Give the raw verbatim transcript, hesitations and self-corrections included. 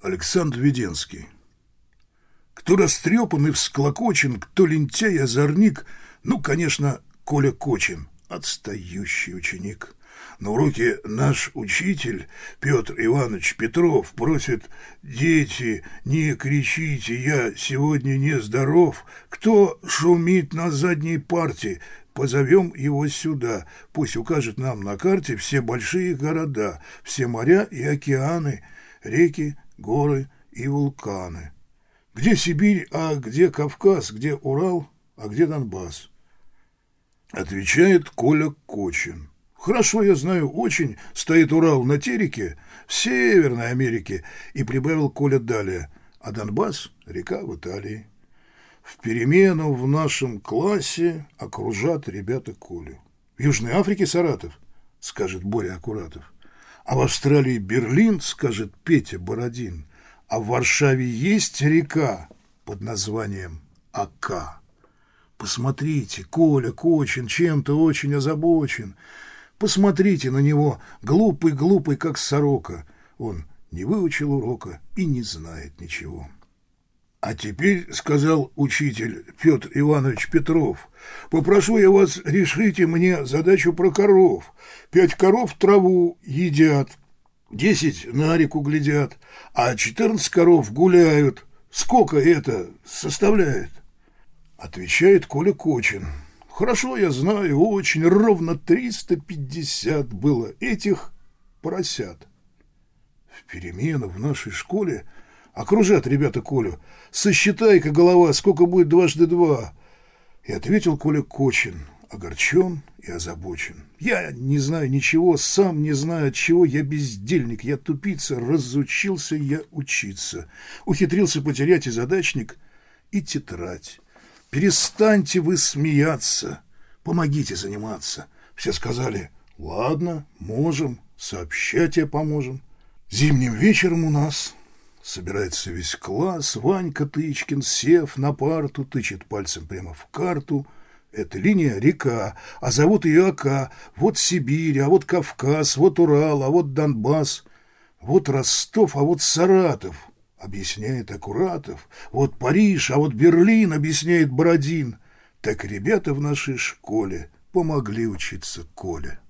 Александр Веденский. Кто растрепан и всклокочен, кто лентяй, озорник, ну, конечно, Коля Кочин, отстающий ученик. На уроке наш учитель Петр Иванович Петров просит: «Дети, не кричите, я сегодня не здоров. Кто шумит на задней парте, позовем его сюда. Пусть укажет нам на карте все большие города, все моря и океаны, реки, горы и вулканы. Где Сибирь, а где Кавказ, где Урал, а где Донбасс?» Отвечает Коля Кочин: «Хорошо, я знаю очень, стоит Урал на Тереке в Северной Америке». И прибавил Коля далее: «А Донбасс — река в Италии». В перемену в нашем классе окружат ребята Колю. В Южной Африке Саратов, скажет Боря Акуратов. А в Австралии Берлин, скажет Петя Бородин. А в Варшаве есть река под названием Ока. Посмотрите, Коля Кочин чем-то очень озабочен. Посмотрите на него, глупый-глупый, как сорока. Он не выучил урока и не знает ничего. «А теперь, — сказал учитель Петр Иванович Петров, — попрошу я вас, решите мне задачу про коров. Пять коров траву едят, десять на реку глядят, а четырнадцать коров гуляют. Сколько это составляет?» Отвечает Коля Кочин: «Хорошо, я знаю, очень, ровно триста пятьдесят было этих поросят». В перемену в нашей школе окружат ребята Колю: «Сосчитай-ка, голова, сколько будет дважды два?» И ответил Коля Кочин, огорчен и озабочен: «Я не знаю ничего, сам не знаю от чего, я бездельник, я тупица, разучился я учиться, ухитрился потерять и задачник, и тетрадь. Перестаньте вы смеяться, помогите заниматься». Все сказали: «Ладно, можем, сообщать поможем». Зимним вечером у нас собирается весь класс. Ванька Тычкин, сев на парту, тычет пальцем прямо в карту. Эта линия — река, а зовут ее Ока. Вот Сибирь, а вот Кавказ, вот Урал, а вот Донбасс, вот Ростов, а вот Саратов, объясняет Акуратов. Вот Париж, а вот Берлин, объясняет Бородин. Так ребята в нашей школе помогли учиться Коле.